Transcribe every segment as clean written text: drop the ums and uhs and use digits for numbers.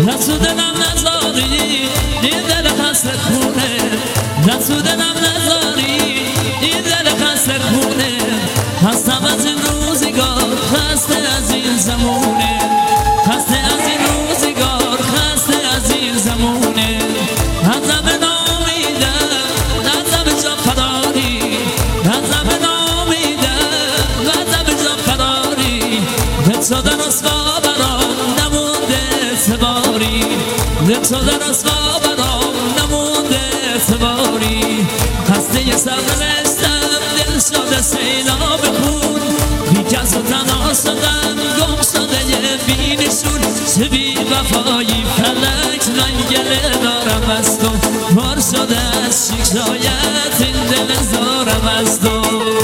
دست و دلم نزاری این دل خسته خونه دست و دلم نزاری این دل خسته خونه هستم از این روزگار خسته از این زمونه خسته از این روزگار خسته از این زمونه ازم نامیدم ازم جا فراری ازم نامیدم ازم جا فراری دل شدن اسقا برام نمونده سواری دل شدن اسقا برام نمونده سواری خسته سر نوشتم دل شده سیلاب خون بیکس و تنها شدم گم شده یه بینشون چه بی وفایی فلک من گله دارم از تو بار شده از شکایت این دل زارم از تو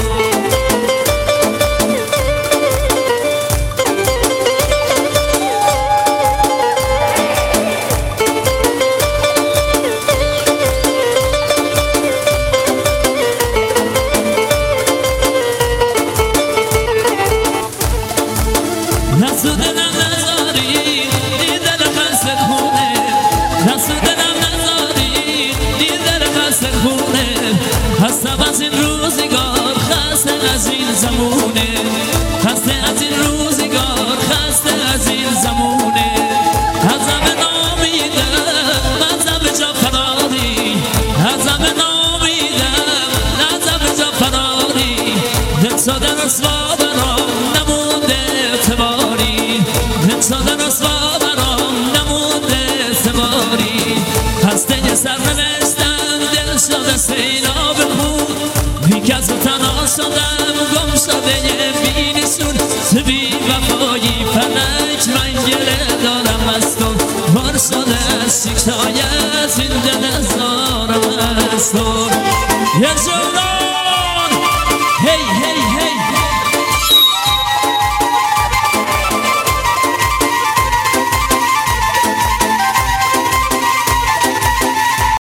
دست و دلم نزاری این دل خسته خونه دست و دلم نزاری این دل خسته خونه هستم از این روزگار خسته از این زمونه خسته از این روزگار خسته از این زمونه ازم نامیدم ازم جا فراری ازم نامیدم ازم جا فراری دل شدن رسوا برام نمونده اعتباری دل شدن رسوا برام نمونده اعتباری خسته سر نوشتم دل شده سیلاب خون بیکس و تنها شدم گم شده یه بینشون چه بی وفایی فلک من گله دارم از تو بار شده از شکایت این دل زارم از تو یه جورا